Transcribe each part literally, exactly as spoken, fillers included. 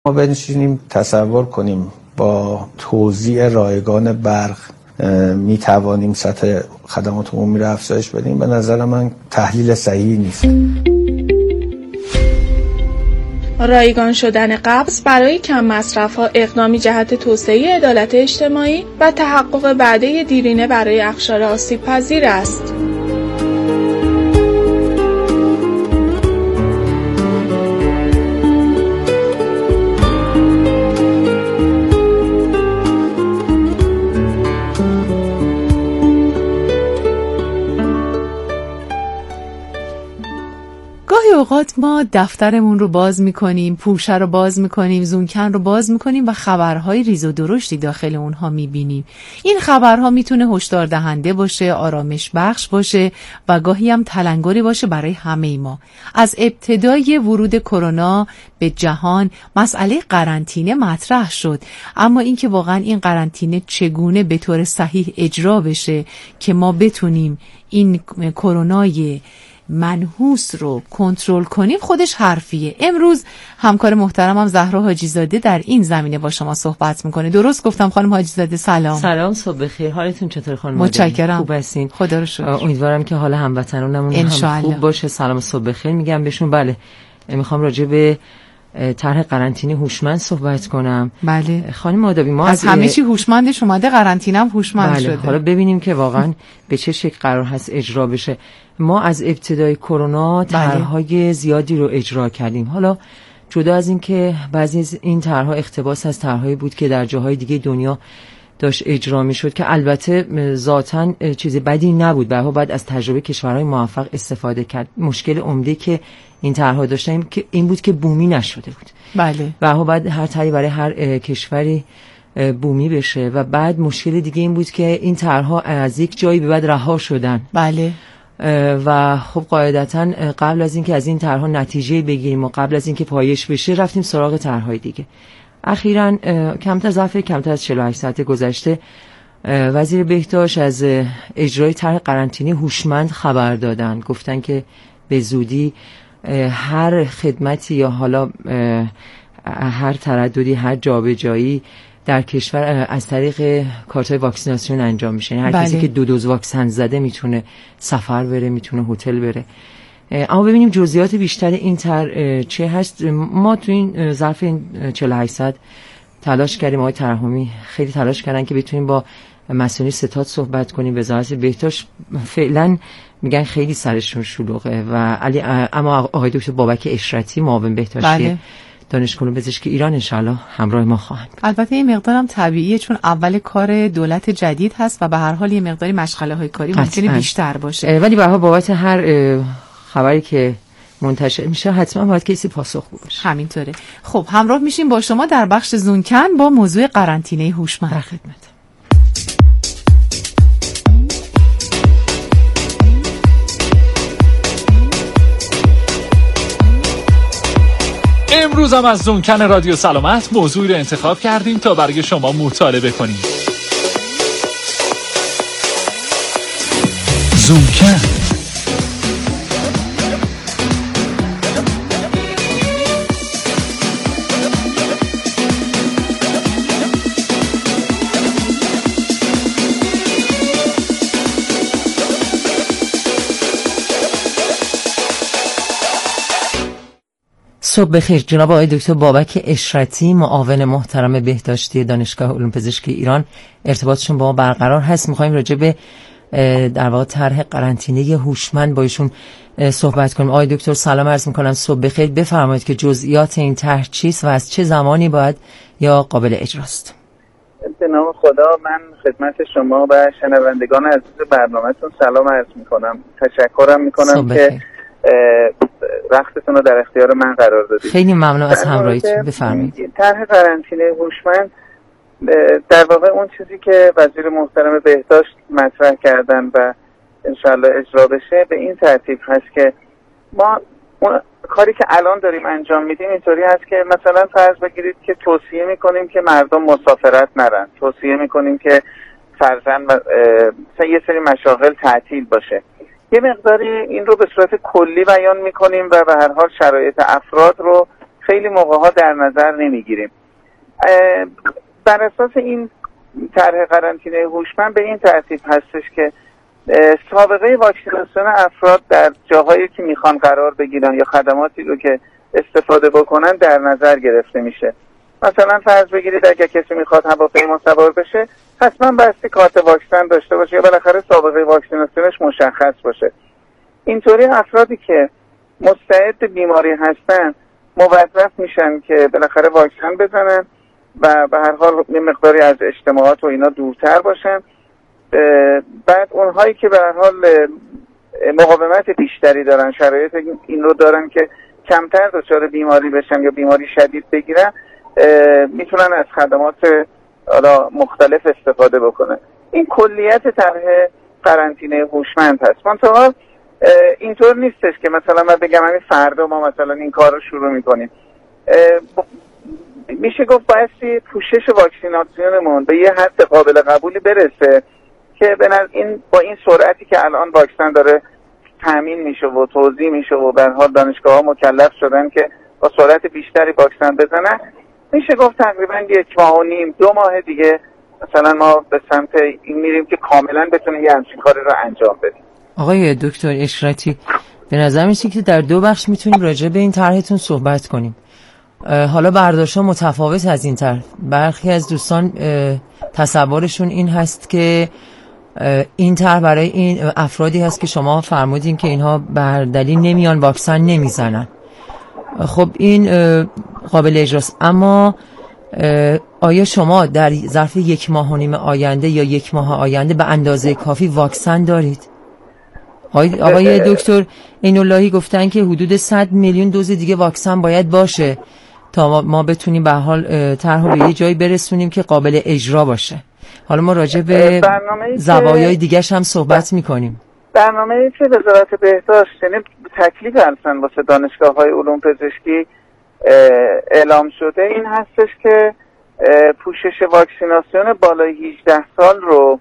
ما بنشینیم تصور کنیم با توزیع رایگان برق می توانیم سطح خدمات عمومی را افزایش بدیم، به نظر من تحلیل صحیحی نیست. رایگان شدن قبض برای کم مصرف‌ها اقدامی جهت توسعه عدالت اجتماعی و تحقق وعده دیرینه برای اقشار آسیب‌پذیر است. گاهی اوقات ما دفترمون رو باز میکنیم، پوشه رو باز میکنیم، زونکن رو باز میکنیم و خبرهای ریز و درشتی داخل اونها میبینیم. این خبرها میتونه هشدار دهنده باشه، آرامش بخش باشه و گاهی هم تلنگری باشه برای همه ما. از ابتدای ورود کرونا به جهان مسئله قرنطینه مطرح شد، اما اینکه واقعا این قرنطینه چگونه به طور صحیح اجرا بشه که ما بتونیم این کرونای منحوس رو کنترل کنیم خودش حرفیه. امروز همکار محترمم زهرا حاجی زاده در این زمینه با شما صحبت میکنه. درست گفتم خانم حاجی زاده؟ سلام. سلام، صبح بخیر. حالتون چطور خانم؟ متشکرم. خوب هستین؟ خدا رو شکر. امیدوارم که حال هموطنانمون هم خوب باشه. سلام صبح بخیر میگم بهشون. بله، میخوام راجع به طرح قرنطینه هوشمند صحبت کنم. بله خانم آدابی، ما از همه چی هوشمندش اومده، قرنطینه هم هوشمند بله. شده. حالا ببینیم که واقعا به چه شکل قرار هست اجرا بشه. ما از ابتدای کرونا طرح‌های زیادی رو اجرا کردیم. حالا جدا از این که بعضی از این طرح‌ها اقتباس از طرح‌هایی بود که در جاهای دیگه دنیا داشت اجرا میشد که البته ذاتاً چیز بدی نبود، به هر حال بعد از تجربه کشورهای موفق استفاده کرد. مشکل عمده که این طرح‌ها داشتن که این بود که بومی نشده بود. بله. و هر بعد هر طرحی برای هر کشوری بومی بشه و بعد مشکل دیگه این بود که این طرح‌ها از یک جایی به بعد رها شدن. بله. و خب قاعدتاً قبل از اینکه از این طرح‌ها نتیجه بگیریم و قبل از اینکه پایش بشه رفتیم سراغ طرح‌های دیگه. اخیراً کمتر از ظرف کمتر از چهل و هشت ساعت گذشته وزیر بهداشت از اجرای طرح قرنطینه هوشمند خبر دادن. گفتن که به زودی هر خدمتی یا حالا هر ترددی، هر جابجایی در کشور از طریق کارت‌های واکسیناسیون انجام میشه. هر بله. کسی که دو دوز واکسن زده میتونه سفر بره، میتونه هتل بره. اما ببینیم جزئیات بیشتر این طرح چه هست. ما تو این ظرف این چهل و هشت ساعت تلاش کردیم، آقای ترحمی خیلی تلاش کردن که بتونیم با مسئولین ستاد صحبت کنیم. وزارت بهداشت فعلا میگن خیلی سرشون شلوغه و علی اما آقای دکتر بابک اشرتی معاون بهداشتی بله. دانشگاه علوم پزشکی ایران انشالله همراه ما خواهند. البته این مقدارم طبیعیه چون اول کار دولت جدید هست و به هر حال یه مقداری مشغله های کاری ممکنه بیشتر باشه، ولی به هر حال بابت هر خبری که منتشر میشه حتما باید کسی پاسخگو باشه. همینطوره. خب همراه میشیم با شما در بخش زونکن با موضوع قرنطینه هوشمند. در خدمت. امروز هم از زونکن رادیو سلامت موضوعی رو انتخاب کردیم تا برای شما مطالبه کنیم. زونکن. صبح بخیر جناب آقای دکتر بابک اشرتی معاون محترم بهداشتی دانشگاه علوم پزشکی ایران، ارتباطشون با ما برقرار هست. می‌خوایم راجع به در واقع طرح قرنطینه هوشمند با ایشون صحبت کنیم. آقای دکتر سلام عرض می‌کنم، صبح بخیر. بفرمایید که جزئیات این طرح چیست و از چه زمانی باید یا قابل اجراست؟ به نام خدا، من خدمت شما و شنوندگان عزیز برنامه‌تون سلام عرض می‌کنم. تشکرم می‌کنم که وقتتون رو در اختیار من قرار دادید. خیلی ممنون از همراهیتون. بفرمایید. طرح قرنطینه هوشمند در واقع اون چیزی که وزیر محترم بهداشت مطرح کردن و انشالله اجرا بشه به این ترتیب هست که ما اون کاری که الان داریم انجام میدیم اینطوری هست که مثلا فرض بگیرید که توصیه میکنیم که مردم مسافرت نرن، توصیه میکنیم که فرضاً یه سری مشاغل تعطیل باشه. یه مقداری این رو به صورت کلی بیان میکنیم و به هر حال شرایط افراد رو خیلی موقعها در نظر نمیگیریم. بر اساس این طرح قرنطینه هوشمند به این ترتیب هستش که سابقه واکسیناسیون افراد در جاهایی که میخوان قرار بگیرن یا خدماتی رو که استفاده بکنن در نظر گرفته میشه. مثلا فرض بگیرید اگر کسی میخواد هواپیما سوار بشه حتما بایستی کارت واکسن داشته باشه یا بالاخره سابقه واکسیناسیونش مشخص باشه. اینطوری افرادی که مستعد بیماری هستن موظف میشن که بالاخره واکسن بزنن و به هر حال یه مقداری از اجتماعات و اینا دورتر باشن. بعد اونهایی که به هر حال مقاومت بیشتری دارن، شرایط این رو دارن که کمتر دچار بیماری بشن یا بیماری شدید بگیرن، میتونن از خدمات مختلف استفاده بکنن. این کلیت طرح قرنطینه هوشمند هست. منتها اینطور نیستش که مثلا من بگم همین فردا ما مثلا این کار رو شروع میکنیم. میشه گفت بایستی پوشش واکسیناسیونمون به یه حد قابل قبولی برسه که این با این سرعتی که الان واکسن داره تامین میشه و توزیع میشه و به هر حال دانشگاه‌ها مکلف شدن که با سرعت بیشتری واکسن بزنن، میشه گفت تقریبا یک ماه و نیم دو ماه دیگه مثلا ما به سمت این میریم که کاملا بتونیم یه همچین کاری رو انجام بدیم. آقای دکتر اشرتی، به نظر میاد که در دو بخش میتونیم راجع به این طرحتون صحبت کنیم. حالا برداشت‌ها متفاوت از این طرح. برخی از دوستان تصورشون این هست که این طرح برای این افرادی هست که شما فرمودین که اینها بر دلیل نمیان واکسن نمیزنن. خب این قابل اجراست، اما آیا شما در ظرف یک ماه و نیم آینده یا یک ماه آینده به اندازه کافی واکسن دارید؟ آقای, آقای دکتر ایناللهی گفتن که حدود صد میلیون دوز دیگه واکسن باید باشه تا ما بتونیم به حال طرح رو به یه جایی برسونیم که قابل اجرا باشه. حالا ما راجع به زوایای دیگه‌ش هم صحبت می‌کنیم. برنامه‌ای که وزارت بهداشت یعنی تکلیف اصلا واسه دانشگاه‌های علوم پزشکی اعلام شده این هستش که پوشش واکسیناسیون بالای هجده سال رو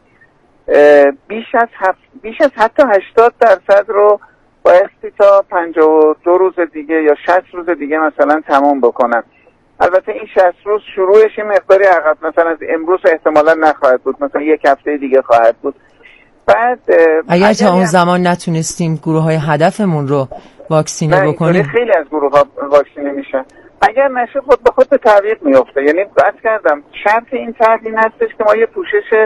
بیش از هفت بیش از حتی هشتاد درصد رو بایستی تا پنجاه و دو روز دیگه یا شصت روز دیگه مثلا تمام بکنن. البته این شصت روز شروعش این مقداری عقب مثلا از امروز احتمالا نخواهد بود، مثلا یک هفته دیگه خواهد بود. بعد اگر تا اون زمان نتونستیم گروه های هدفمون رو واکسینه بکنیم، خیلی از گروه ها واکسینه میشن. اگر نشه خود به خود به تعویق میفته. یعنی بحث کردم شرط این طرح این هستش که ما یه پوشش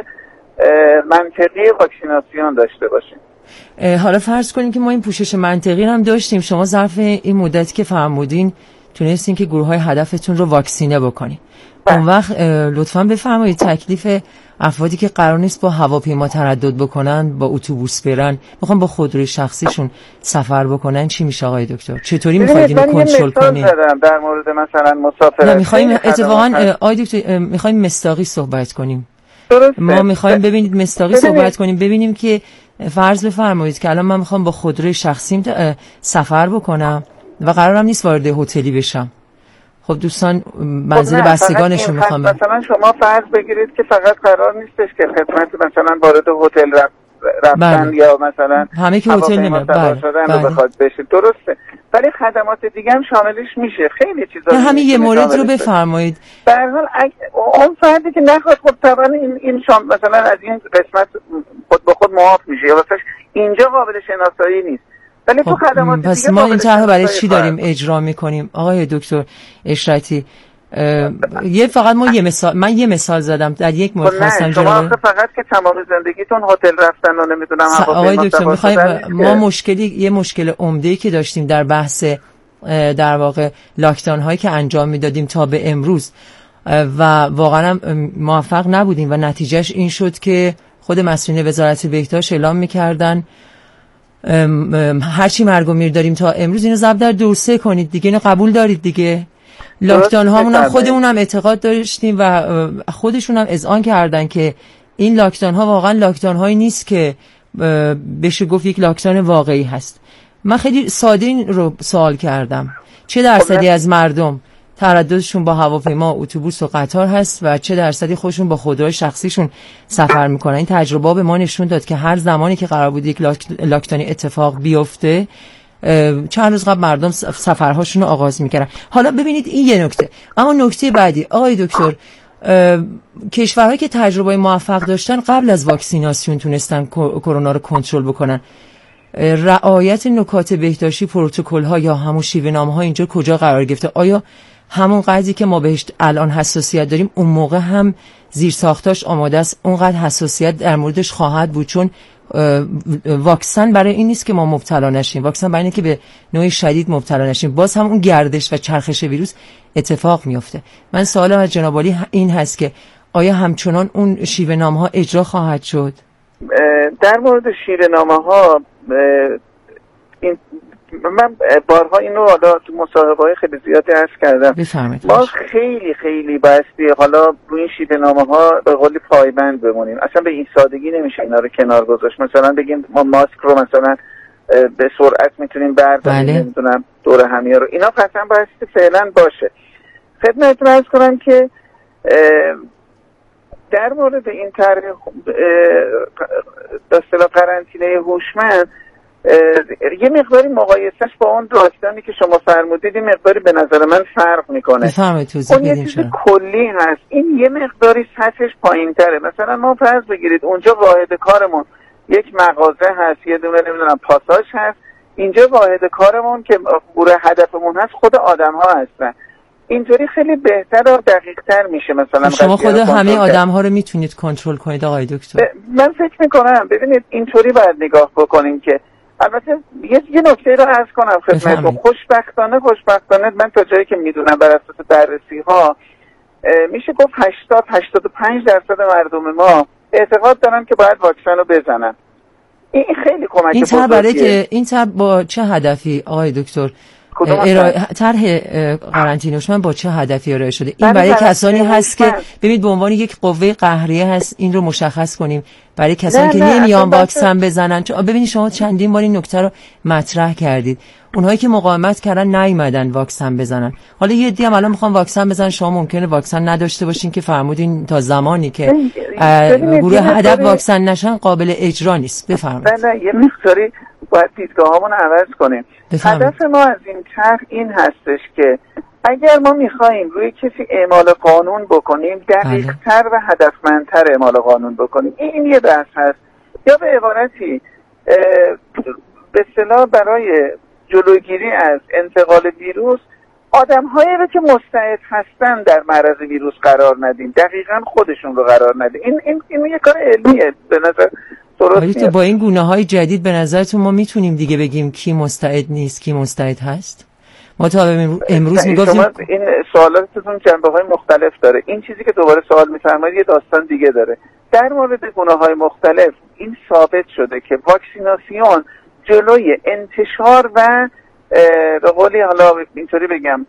منطقی واکسیناسیون داشته باشیم. حالا فرض کنیم که ما این پوشش منطقی هم داشتیم، شما ظرف این مدتی که فرمودین تونستین که گروه های هدفتون رو واکسینه بکنین. اون وقت لطفاً بفرمایید تکلیف افرادی که قرار نیست با هواپیما تردد بکنن، با اتوبوس برن، میخوان با خودروی شخصیشون سفر بکنن، چی میشه آقای دکتر؟ چطوری میخواید اینو کنترل کنین؟ در مورد مثلا مسافرت نه میخوایم اتفاقاً آقای دکتر میخوایم مستاقی صحبت کنیم. درسته. ما میخوایم ببینید مستاقی صحبت کنیم، ببینیم که فرض بفرمایید که الان من میخوام با خودروی شخصیم سفر بکنم و قرارم نیست وارد هتلی بشم. خب دوستان منزل خب بستگانشون میخوام. مثلا شما فرض بگیرید که فقط قرار نیستش که خدمت مثلا وارد هتل رفتن بله. یا مثلا همه که هتل نمیاد بله. شدن بله. رو بخواد بشه. درسته. ولی خدمات دیگه هم شاملش میشه. خیلی چیزا همین یه مورد رو بفرمایید. به هر حال اون فردی که نخواد خب طبعا این این شام مثلا از این قسمت خود به خود معاف میشه یا واسه اینجا قابل شناسایی نیست. ولی تو خدمات دیگه پس ما این طرح برای چی داریم اجرا میکنیم آقای دکتر اشرتی؟ یه فقط ما یه مثال من یه مثال زدم در یک مورد خواستم شما فقط که تمام زندگیتون هتل رفتن و نمیدونم آقای دکتر میخوایم ما مشکلی یه مشکل عمده‌ای که داشتیم در بحث در واقع لاکداون هایی که انجام میدادیم تا به امروز و واقعا موفق نبودیم و نتیجهش این شد که خود مسئولین وزارت بهداشت اعلام میکردن هرچی مرگ و میر داریم تا امروز اینو ضرب در دو سه کنید دیگه، اینو قبول دارید دیگه. لاکداون هامون هم خودمون هم اعتقاد داشتیم و خودشون هم اذعان کردن که این لاکداون ها واقعا لاکداون هایی نیست که بشه گفت یک لاکداون واقعی هست. من خیلی ساده این رو سوال کردم، چه درصدی از مردم ترددشون با هواپیما، اتوبوس و قطار هست و چه درصدی خودشون با خودروی شخصیشون سفر میکنن؟ این تجربه به ما نشون داد که هر زمانی که قرار بود یک لاک... لاکداونی اتفاق بیفته چند روز قبل مردم سفرهاشون رو آغاز میکردن. حالا ببینید این یه نکته. اما نکته بعدی آقای دکتر، کشورهایی که تجربه موفق داشتن قبل از واکسیناسیون تونستن کرونا رو کنترل بکنن. رعایت نکات بهداشتی، پروتکل ها یا همون شیوه نامه ها اینجا کجا قرار گرفته؟ آیا همون قضیه که ما بهش الان حساسیت داریم اون موقع هم زیر ساختاش آماده است اونقدر حساسیت در موردش خواهد بود؟ چون واکسن برای این نیست که ما مبتلا نشیم، واکسن برای اینه که به نوع شدید مبتلا نشیم. باز هم اون گردش و چرخش ویروس اتفاق میفته. من سوالم از جناب عالی این هست که آیا همچنان اون شیوه نامه ها اجرا خواهد شد؟ در مورد شیوه نامه ها این من بارها اینو حالا تو مصاحبه‌های خیلی زیادی عرض کردم. بفرمایید. ما خیلی خیلی باستی حالا روی این شیوه نامه ها به قولی پایبند بمونیم. اصلا به این سادگی نمیشه اینا رو کنار گذاشت. مثلا بگیم ما ماسک رو مثلا به سرعت میتونیم برداریم، بله. نمیدونم دور همیه رو، اینا قطعا باستی فعلا باشه. خدمتتون عرض کنم که در مورد این طرح به اصطلاح قرنطینه هوشمند یه مقداری مقایسهش با اون داستانی که شما فرمودید این مقداری به نظر من فرق میکنه. اون یه چیز کلی هست، این یه مقداری سطحش پایین تره. مثلا ما فرض بگیرید اونجا واحد کارمون یک مغازه هست، یه دونه نمیدونم پاساژ هست، اینجا واحد کارمون که گروه هدفمون هست خود آدم ها هستن. اینطوری خیلی بهتر و دقیق تر میشه. مثلا شما خود همه آدم ها رو میتونید کنترل کنید آقای دکتر؟ من فکر میکنم ببینید اینطوری باید نگاه بکنیم که البته یه, یه نکته رو عرض کنم خدمتتون. خوشبختانه خوشبختانه من تا جایی که میدونم بر اساس بررسی ها میشه گفت هشتاد هشتاد و پنج درصد مردم ما اعتقاد دارن که باید واکسن رو بزنن. این خیلی کمک این طرح برای که این طرح با چه هدفی آقای دکتر طرح قرنطینه هوشمند با چه هدفی ارائه شده؟ این برای کسانی هست که ببینید به عنوان یک قوه قهریه هست، این رو مشخص کنیم برای کسانی که نمیان واکسن بزنن. چون ببینید شما چندین بار این نکته رو مطرح کردید، اونهایی که مقاومت کردن نیومدن واکسن بزنن. حالا یه عده هم الان میخوان واکسن بزنن، شما ممکنه واکسن نداشته باشین که فرمودین تا زمانی که گروه هدف واکسن نشن قابل اجرا نیست. بفرمایید. نه یه مقداری باید دیدگاهامون رو عوض کنیم. هدف ما از این طرح این هستش که اگر ما میخواییم روی کسی اعمال قانون بکنیم دقیق‌تر و هدفمندتر اعمال قانون بکنیم. این یه بحث هست. یا به عبارتی به اصطلاح برای جلوگیری از انتقال ویروس آدم‌هایی رو که مستعد هستن در معرض ویروس قرار ندیم، دقیقاً خودشون رو قرار ندیم. این این این یه کار علمیه به نظر. ولی تو با این گونه‌های جدید به نظرتون ما میتونیم دیگه بگیم کی مستعد نیست کی مستعد هست؟ ما تا امروز میگفتیم این سوالاتتون جنبه‌های مختلف داره. این چیزی که دوباره سوال می‌فرمایید یه داستان دیگه داره. در مورد گونه‌های مختلف این ثابت شده که واکسیناسیون جلوی انتشار و به قولی حالا اینطوری بگم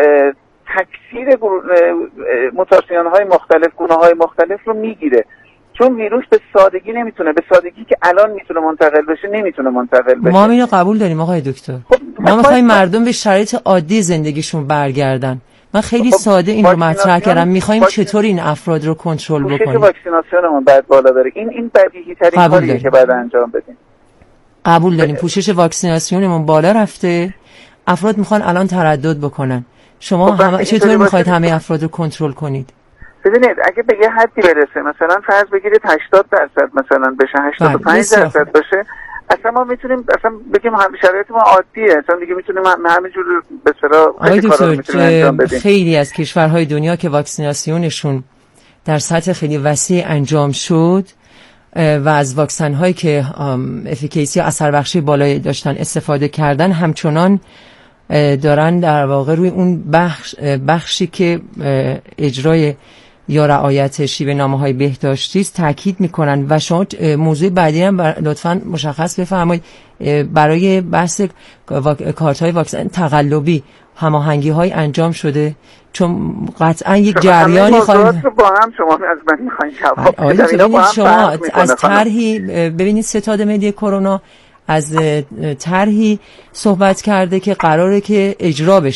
تکثیر موتاسیون‌های مختلف، گونه‌های مختلف رو میگیره. چون ویروس به سادگی نمیتونه، به سادگی که الان میتونه منتقل بشه نمیتونه منتقل بشه. ما اینو قبول داریم آقای دکتر. خب ما میخوایم مردم به شرایط عادی زندگیشون برگردن. من خیلی خب ساده این رو مطرح کردم. میخوایم چطور این افراد رو کنترل بکنیم. پوشش واکسیناسیونمون بعد بالا بره. این این بدیهی ترین کاریه که بعد انجام بدیم. قبول داریم. پوشش واکسیناسیونمون بالا رفته. افراد میخوان الان تردد بکنن. شما خب هم... چطور میخواید همه افراد رو کنترل کنید؟ ببینید اگه به یه حدی برسه، مثلا فرض بگیرید هشتاد درصد مثلا بشه، هشتاد و پنج درصد باشه، اصلا ما میتونیم اصلا بگیم هم شرایط ما عادیه، اصلا دیگه میتونیم همینجور به اصطلاح خیلی کارا رو میتونیم انجام بدیم. خیلی از کشورهای دنیا که واکسیناسیونشون در سطح خیلی وسیع انجام شد و از واکسن هایی که افیکیسی اثر بخشی بالایی داشتن استفاده کردن، همچنان دارن در واقع روی اون بخش بخشی که اجرای یا رعایت شیوه نامه‌های بهداشتی است تاکید میکنن. و شما موضوع بعدی هم لطفاً مشخص بفرمایید برای بحث کارت‌های واکسن تقلبی هماهنگی‌های انجام شده؟ چون قطعاً یک جریانی خواهید با هم شما از من می‌خواید جواب بدید. شما از طرحی ببینید ستاد ملی کرونا از طرحی صحبت کرده که قراره که اجرا بشه،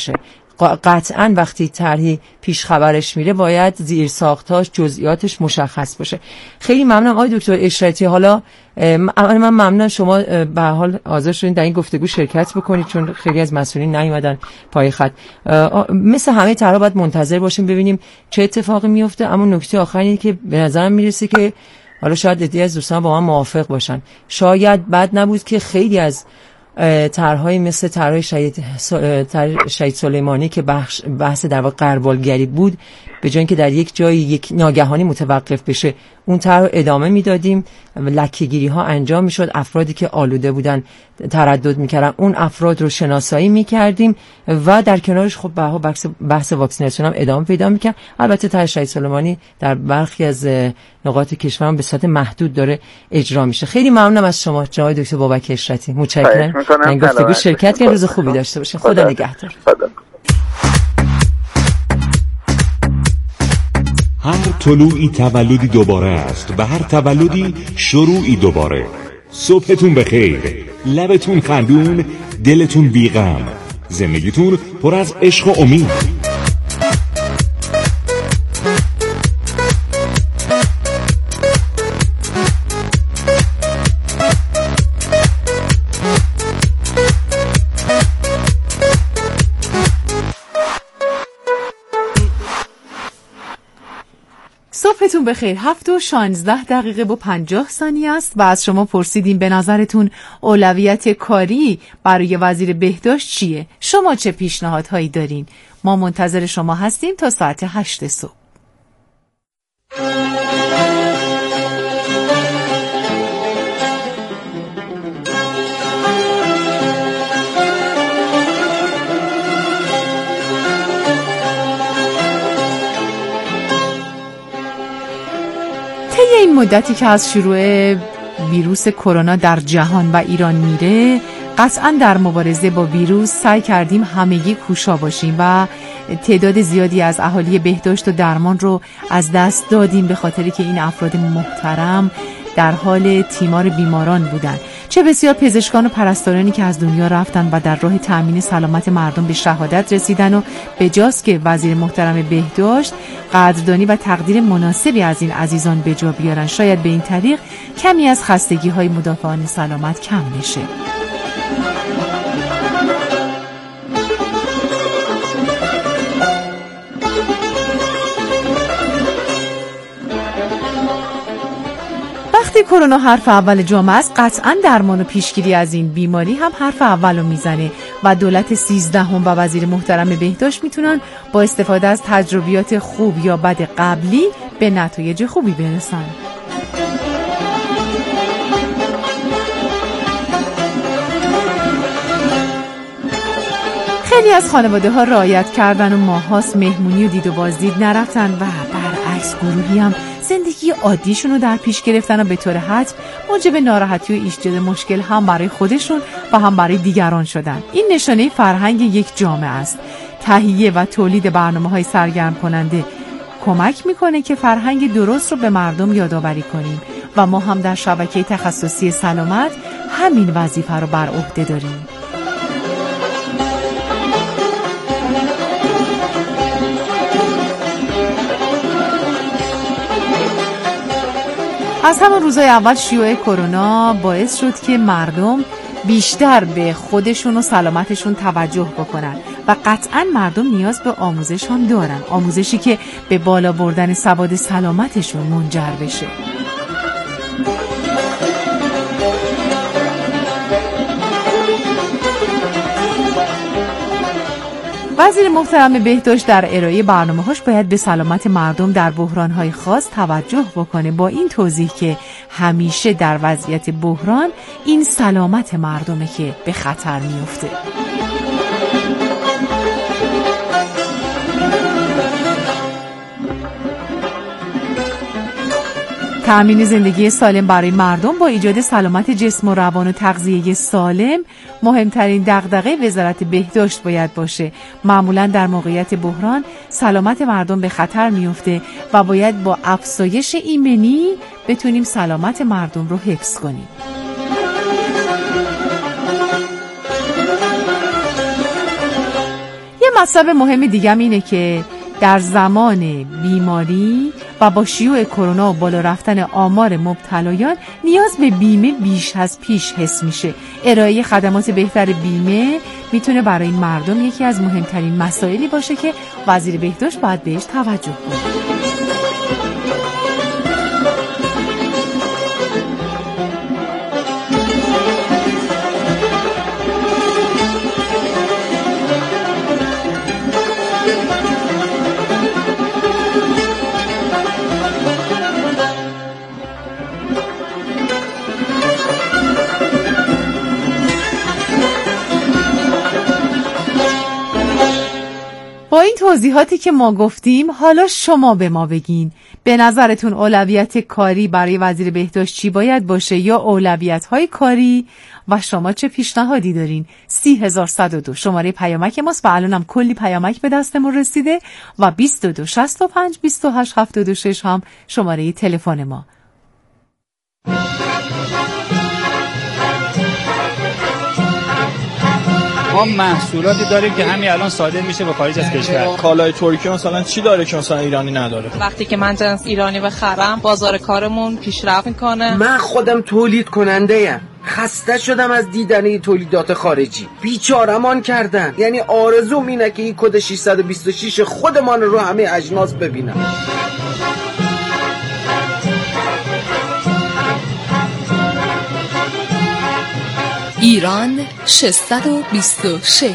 قطعا وقتی طرحی پیش خبرش میره باید زیر ساختاش جزئیاتش مشخص باشه. خیلی ممنونم آقای دکتر اشرتی. حالا من ممنونم شما به حال حاضر شدین در این گفتگو شرکت بکنید، چون خیلی از مسئولین نیومدن پای خط. مثل همه طرح‌ها باید منتظر باشیم ببینیم چه اتفاقی میفته. اما نکته آخری که به نظرم میرسه که حالا شاید عده‌ای از دوستان با من موافق باشن، شاید بد نبود که خیلی از طرح‌های مثل طرح شهید شهید سلیمانی که بحث بحث در واقع غربالگری بود، به جای اینکه در یک جایی یک ناگهانی متوقف بشه، اون طرح رو ادامه میدادیم، لکه‌گیری ها انجام میشد، افرادی که آلوده بودن تردد میکردن اون افراد رو شناسایی میکردیم و در کنارش خب به بحث بحث واکسیناسیون هم ادامه پیدا میکرد. البته طرح شهید سلیمانی در برخی از نقاط کشور به صورت محدود داره اجرا میشه. خیلی ممنونم از شما جناب دکتر بابک اشرتی، متشکرم. من گفتگو شرکت کردید. روز خوبی داشته باشین. خدا نگهدار. هر طلوعی تولدی دوباره است و هر تولدی شروعی دوباره. صبحتون بخیر، لبتون خندون، دلتون بیغم، زندگیتون پر از عشق و امید. صبحتون بخیر. هفت و شانزده دقیقه و پنجاه ثانیه است و از شما پرسیدیم به نظرتون اولویت کاری برای وزیر بهداشت چیه؟ شما چه پیشنهادهایی دارین؟ ما منتظر شما هستیم تا ساعت هشت صبح. این مدتی که از شروع ویروس کرونا در جهان و ایران میره، قطعا در مبارزه با ویروس سعی کردیم همگی کوشا باشیم و تعداد زیادی از اهالی بهداشت و درمان رو از دست دادیم به خاطری که این افراد محترم در حال تیمار بیماران بودن. چه بسیار پزشکان و پرستارانی که از دنیا رفتن و در راه تأمین سلامت مردم به شهادت رسیدن و به جاست که وزیر محترم بهداشت قدردانی و تقدیر مناسبی از این عزیزان به جا بیارن، شاید به این طریق کمی از خستگی های مدافعان سلامت کم بشه. وقتی کرونا حرف اول جامعه است، قطعاً درمان و پیشگیری از این بیماری هم حرف اولو میزنه و دولت سیزدهم و وزیر محترم بهداشت میتونن با استفاده از تجربیات خوب یا بد قبلی به نتایج خوبی برسن. خیلی از خانواده ها رعایت کردن و ماهاست مهمونی و دید و بازدید نرفتن و برعکس گروهی هم زندگی عادیشون رو در پیش گرفتن و به طور حتم موجب ناراحتی و ایجاد مشکل هم برای خودشون و هم برای دیگران شدن. این نشانه فرهنگ یک جامعه است. تهیه و تولید برنامه‌های سرگرم کننده کمک میکنه که فرهنگ درست رو به مردم یادآوری کنیم و ما هم در شبکه تخصصی سلامت همین وظیفه رو بر عهده داریم. از همون روزای اول شیوع کرونا باعث شد که مردم بیشتر به خودشون و سلامتشون توجه بکنن و قطعاً مردم نیاز به آموزش هم دارن، آموزشی که به بالا بردن سواد سلامتشون منجر بشه. وزیر محترم بهداشت در ارائه برنامه‌هاش باید به سلامت مردم در بحران‌های خاص توجه بکنه، با این توضیح که همیشه در وضعیت بحران این سلامت مردمه که به خطر میفته. تأمین زندگی سالم برای مردم با ایجاد سلامت جسم و روان و تغذیه سالم مهمترین دغدغه وزارت بهداشت باید باشه. معمولا در موقعیت بحران سلامت مردم به خطر میفته و باید با افزایش ایمنی بتونیم سلامت مردم رو حفظ کنیم. مطلب مهم دیگه اینه که در زمان بیماری و با شیوع کرونا و بالا رفتن آمار مبتلایان نیاز به بیمه بیش از پیش حس میشه. ارائه خدمات بهتر بیمه میتونه برای مردم یکی از مهمترین مسائلی باشه که وزیر بهداشت باید بهش توجه کنه. با این توضیحاتی که ما گفتیم حالا شما به ما بگین به نظرتون اولویت کاری برای وزیر بهداشت چی باید باشه یا اولویت‌های کاری و شما چه پیشنهادی دارین؟ سی هزار و صد و دو شماره پیامک ماست و الانم کلی پیامک به دستمون رسیده و بیست و دو شصت و پنج بیست و هشت هفتاد و شش هم شماره تلفن ما. ما محصولاتی داریم که همین الان صادر میشه به خارج از کشور. کالای ترکیه مثلا چی داره که مثلا ایرانی نداره؟ وقتی که من جنس ایرانی بخرم بازار کارمون پیشرفت میکنه. من خودم تولید کننده ام. خسته شدم از دیدن تولیدات خارجی. بیچاره‌مان کردن. یعنی آرزوم اینه که این کد ششصد و بیست و شش خودمان رو همه اجناس ببینم. ایران ششصد و بیست و شش.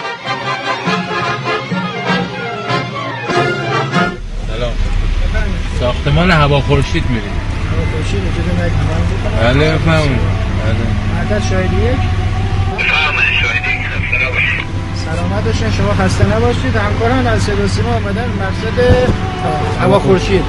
سلام. ساختمان هوا خورشید میریم. هوا خورشید اجازه ندید. بله بفرمایید. بله. عدد شاهد یک. بفرمایید شاهد یک خسته نباشید. سلامت باشین شما خسته نباشید. همکاران از صدا و سیما اومدن مقصد هوا خورشید.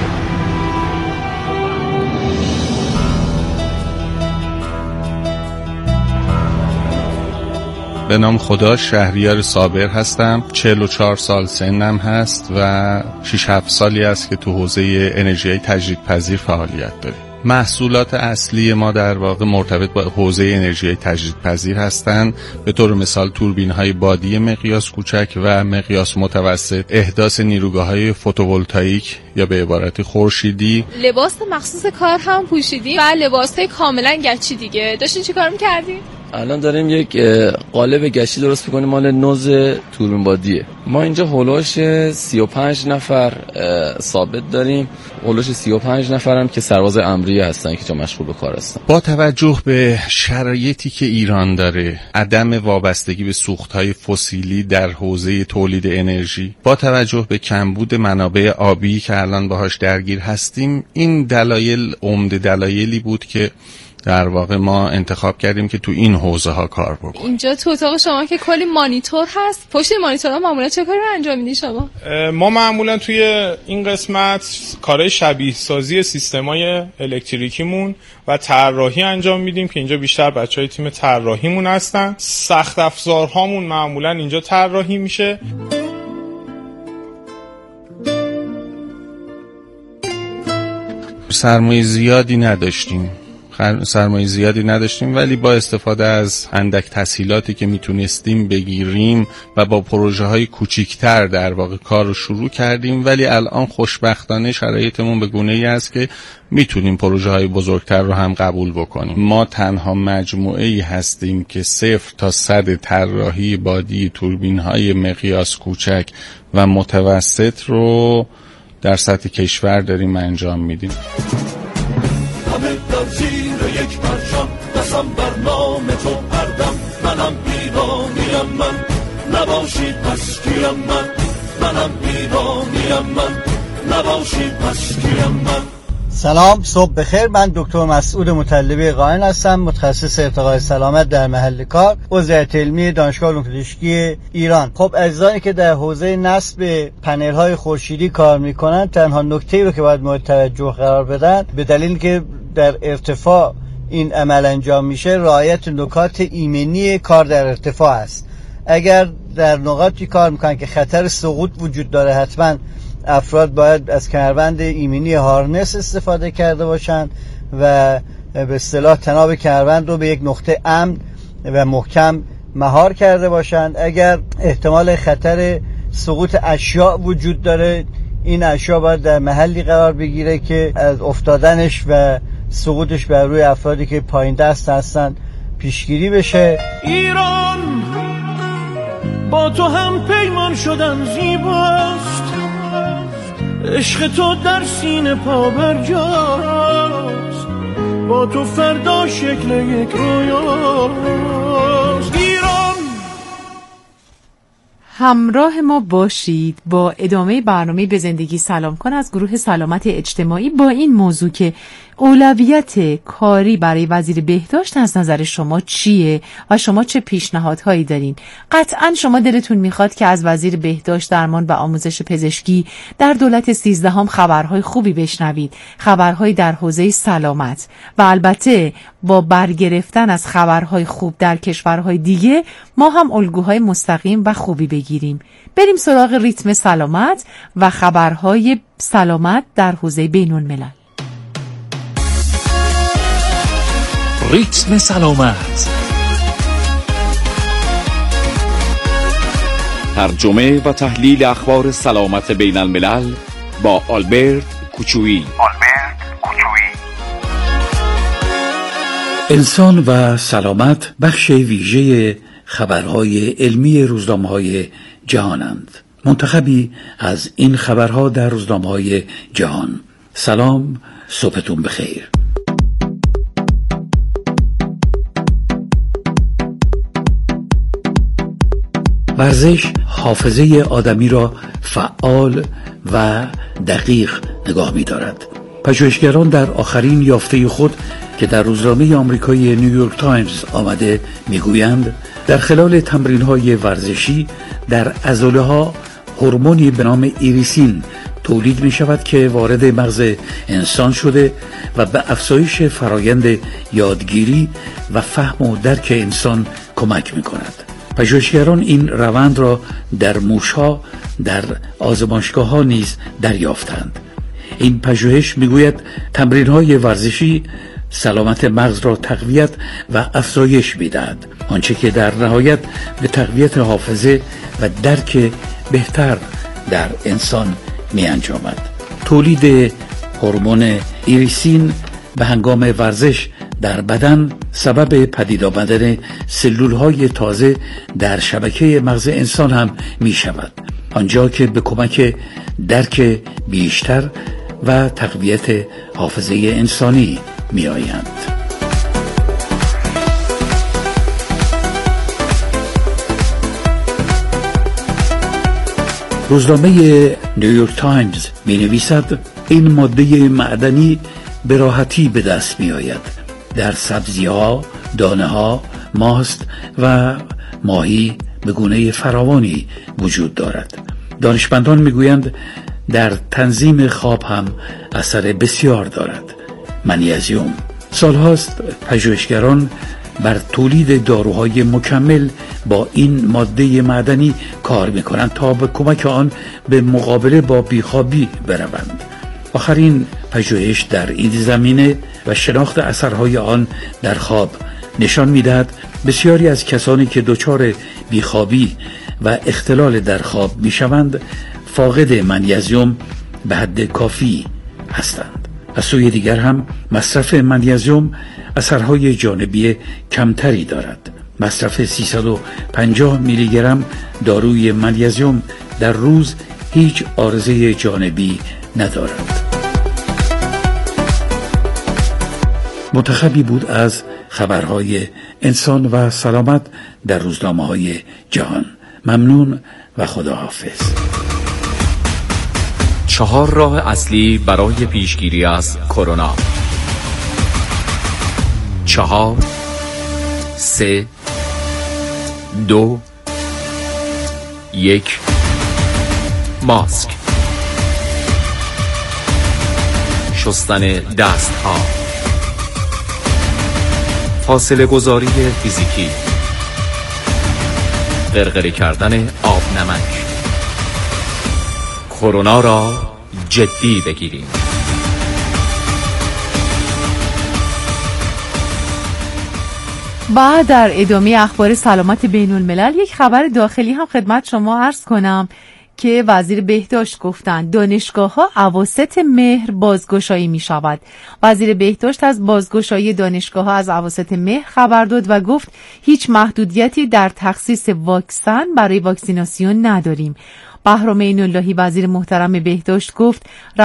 به نام خدا شهریار صابر هستم. چهل و چهار سال سنم هست و شش هفت سالی است که تو حوزه انرژی تجدیدپذیر فعالیت داریم. محصولات اصلی ما در واقع مرتبط با حوزه انرژی تجدیدپذیر هستند. به طور مثال توربین‌های بادی مقیاس کوچک و مقیاس متوسط، احداث نیروگاه‌های فوتوولتائیک یا به عبارت خورشیدی. لباس مخصوص کار هم پوشیدیم و لباس‌های کاملا گچی دیگه. داشتین چی کار می‌کردین؟ الان داریم یک قالب گچی درست میکنیم مال نوز توربین بادیه. ما اینجا هولوش سی و پنج نفر ثابت داریم، هولوش سی و پنج نفرم که سرباز امریه هستن که جا مشغول به کار هستن. با توجه به شرایطی که ایران داره، عدم وابستگی به سوختهای فسیلی در حوزه تولید انرژی، با توجه به کمبود منابع آبی که الان باهاش درگیر هستیم، این دلایل عمده دلایلی بود که در واقع ما انتخاب کردیم که تو این حوزه ها کار بکنیم. اینجا تو اتاق شما که کلی مانیتور هست، پشت مانیتورها معمولا چه کاری رو انجام میدین شما؟ ما معمولا توی این قسمت کارهای شبیه سازی سیستمای الکتریکیمون و طراحی انجام میدیم که اینجا بیشتر بچهای تیم طراحیمون هستن. سخت افزارهامون معمولا اینجا طراحی میشه. سرمایه زیادی نداشتیم. سرمایه زیادی نداشتیم ولی با استفاده از اندک تسهیلاتی که میتونستیم بگیریم و با پروژه های کوچیکتر در واقع کار رو شروع کردیم، ولی الان خوشبختانه شرایطمون به گونه‌ای است که میتونیم پروژه های بزرگتر رو هم قبول بکنیم. ما تنها مجموعه‌ای هستیم که صفر تا صد طراحی بادی توربین های مقیاس کوچک و متوسط رو در سطح کشور داریم انجام میدیم. یک پرچم دستم بر نام تو بردم، منم ایرانیم من، نباشید پس کیم من، منم ایرانیم من، نباشید پس کیم من. سلام، صبح بخیر. من دکتر مسعود مطلبی قائن هستم، متخصص ارتقای سلامت در محل کار، عضو هیئت علمی دانشگاه علوم پزشکی ایران. خب عزیزانی که در حوزه نصب پنل‌های خورشیدی کار می‌کنن، تنها نکته‌ای رو که باید مورد توجه قرار بدن، به دلیل که در ارتفاع این عمل انجام میشه، رعایت نکات ایمنی کار در ارتفاع است. اگر در نقاطی کار میکنن که خطر سقوط وجود داره، حتما افراد باید از کمربند ایمنی هارنس استفاده کرده باشند و به اصطلاح تناب کمربند رو به یک نقطه امن و محکم مهار کرده باشند. اگر احتمال خطر سقوط اشیاء وجود داره، این اشیاء باید در محلی قرار بگیره که از افتادنش و سقوطش بر روی افرادی که پایین دست هستن پیشگیری بشه. ایران با تو هم پیمان شدن زیباست، عشق تو در سینه پا برجاست، با تو فردا شکل یک رویاست. ایران همراه ما باشید با ادامه برنامه به زندگی سلام کن از گروه سلامت اجتماعی با این موضوع که اولویت کاری برای وزیر بهداشت از نظر شما چیه و شما چه پیشنهادهایی دارین؟ قطعا شما دلتون میخواد که از وزیر بهداشت، درمان و آموزش پزشکی در دولت سیزدهم خبرهای خوبی بشنوید، خبرهایی در حوزه سلامت و البته با برگرفتن از خبرهای خوب در کشورهای دیگه ما هم الگوهای مستقیم و خوبی بگیریم. بریم سراغ ریتم سلامت و خبرهای سلامت در حوزه بین الملل. ریتم سلامت، ترجمه و تحلیل اخبار سلامت بین الملل با آلبرت کوچویی. آلبرت کوچویی. انسان و سلامت بخش ویژه خبرهای علمی روزنامه‌های جهانند. منتخبی از این خبرها در روزنامه‌های جهان. سلام، صبحتون بخیر. ورزش حافظه آدمی را فعال و دقیق نگاه می دارد. پژوهشگران در آخرین یافته خود که در روزنامه آمریکایی نیویورک تایمز آمده میگویند در خلال تمرین‌های ورزشی در عضله‌ها هورمونی به نام ایریسین تولید می شود که وارد مغز انسان شده و به افزایش فرایند یادگیری و فهم و درک انسان کمک می کند. پژوهشگران این روند را در موشها در آزمایشگاه‌ها نیز دریافتند. این پژوهش میگوید تمرین‌های ورزشی سلامت مغز را تقویت و افزایش می‌دهد، آنچه که در نهایت به تقویت حافظه و درک بهتر در انسان می‌انجامد. تولید هورمون ایریسین به هنگام ورزش در بدن سبب پدید آمدن سلول‌های تازه در شبکه مغز انسان هم می شود، آنجا که به کمک درک بیشتر و تقویت حافظه انسانی می آیند. روزنامه نیویورک تایمز می نویسد این ماده معدنی به راحتی به دست می آید. در سبزی‌ها، دانه‌ها، ماست و ماهی به گونه فراوانی وجود دارد. دانشمندان میگویند در تنظیم خواب هم اثر بسیار دارد. منیزیم. سالهاست پژوهشگران بر تولید داروهای مکمل با این ماده معدنی کار می‌کنند تا به کمک آن به مقابله با بیخوابی بروند. آخرین پژوهش در این زمینه و شناخت اثرهای آن در خواب نشان می‌دهد بسیاری از کسانی که دچار بیخوابی و اختلال در خواب می‌شوند فاقد منیزیم به حد کافی هستند. از سوی دیگر هم مصرف منیزیم اثرهای جانبی کمتری دارد. مصرف سیصد و پنجاه میلی گرم داروی منیزیم در روز هیچ عارضه جانبی ندارد. منتخبی بود از خبرهای انسان و سلامت در روزنامه‌های جهان. ممنون و خداحافظ. چهار راه اصلی برای پیشگیری از کرونا. چهار، سه، دو، یک. ماسک، شستن دست ها، فاصله گذاری فیزیکی، غرغره کردن آب نمک. کرونا را جدی بگیریم. و در ادامه اخبار سلامت بین الملل یک خبر داخلی هم خدمت شما عرض کنم که وزیر بهداشت گفتند دانشگاه ها اواسط مهر بازگشایی می شود. وزیر بهداشت از بازگشایی دانشگاه ها از اواسط مهر خبر داد و گفت هیچ محدودیتی در تخصیص واکسن برای واکسیناسیون نداریم. بهرام عین‌اللهی وزیر محترم بهداشت گفت